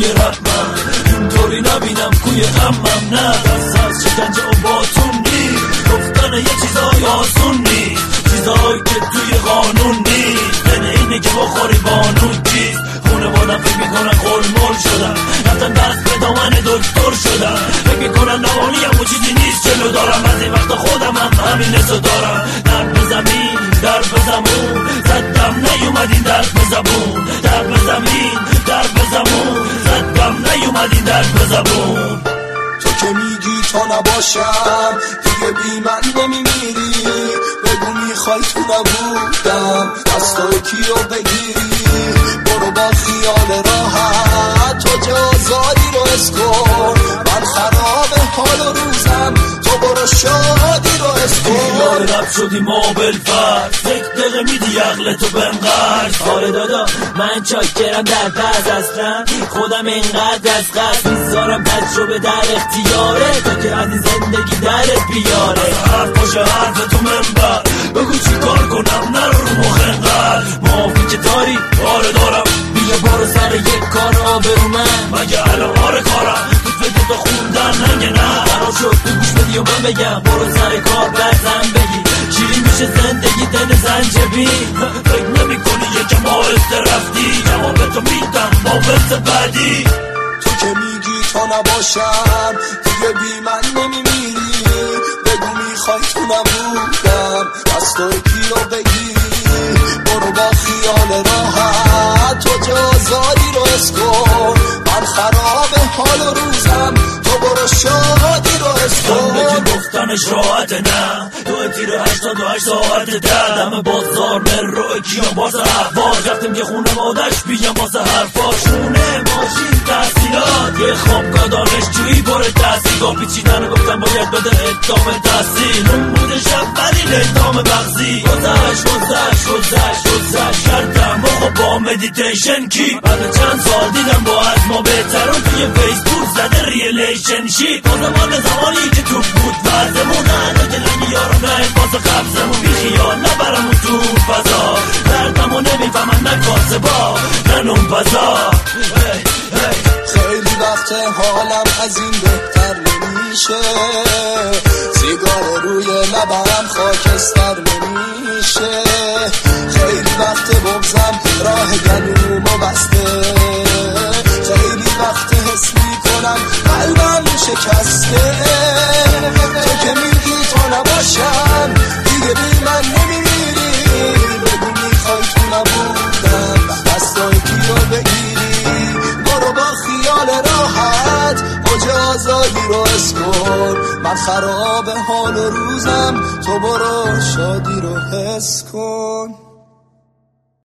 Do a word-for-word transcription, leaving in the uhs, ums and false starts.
توی رقمم، اینطوری نبینم کوی غمم. نه دست از شکنجه و باتون نیست، گفتن یه چیزای آسون نیست، چیزایی که توی قانون نیست. دن اینه که بخوری بانون چیست. خونه بادم فکر میکنن خلمول شدم، رفتن دست به دامن دکتر شدم. فکر میکنن نوانیم و چیزی نیست جلو دارم. از این وقت خودم هم همین حسو دارم. در به زمین در به زمون زدم نیومد این در به زبون. در به زمین در به زمون زدم نیومد این در به زبون. تو که میگی تا نباشم دیگه بی من نمیمیری، بگو میخوای تو نبودم دستای کیو بگیری. برو با خیال راحت تو جازاری رو اسکن، من خراب حال و روزم تو برو شادی رو اسکن. یار رب شدی ما بالفرد، یک دقیقه میدی عقلتو بنقرد. آره دادا من چاکرم در پس اصلا خودم اینقدر از قصد میذارم تجربه در اختیاره تا که از این زندگی درت بیاره. حرف باشه حرف تو منبر، بگو چی کار کنم نرو رو مخ انقدر. معافی که داری آره دارم، بیا برو سر یک کار آبرو من. مگه الان آره کارم تو فکر تو خوندن نگه نه. قرار شد تو گوش بدی و من بگم برو سر کار بزن بگی چی میشه زندگی دن زنجبیل. فکر نمی کنی یکم آهسته رفتی، جواب تو میدم با فرس بعدی. تو که میگی تا نباشم دیگه بی من نمیمیری، بگو میخوای تو نبودم دستای کیو بگیری. برو با خیال راحت تو جازاری رو اسکن، من خراب حال و روزم تو برو شادی رو اسکن. زندگی گفتنش راحت نه، دو تیر هشتاد و هشت ساعت ده. دم بازار مرو کیا باز احواز رفتیم که خونه مادش بیام واسه حرفاشونه. ماشین تحصیلات یه خوابگاه دانشجویی پر تحصیلگاه پیچیدن گفتم باید بده ادامه تحصیل. اون بوده شب ولی ادامه بغزی گذشت گذشت گذشت گذشت کردم و خب با مدیتیشن کی. بعد چند سال دیدم با از ما بهترون توی فیسبوک زده ریلیشنشیپ. با زمان زمانی که تو بود وزمون هنو دلنگی یارو نه باز قبضمون بی خیال نبرمون تو فضا. دردمو نمیفهمن نه کاسبا نه نون پزا. خیلی وقت حالم از این بهتر نمیشه، سیگار روی لبم خاکستر نمیشه. خیلی وقت بغزم راه گلومو بسته، خیلی وقت حس میکنم قلبم شکسته. تو که میگی تا نباشم دیگه بی من نمیمیری، بگو میخوای تو نبودم دستای کیو بگیری. برو با خیال راحت مجازایی رو اسکن، من خراب حال و روزم تو برو شادی رو حس کن.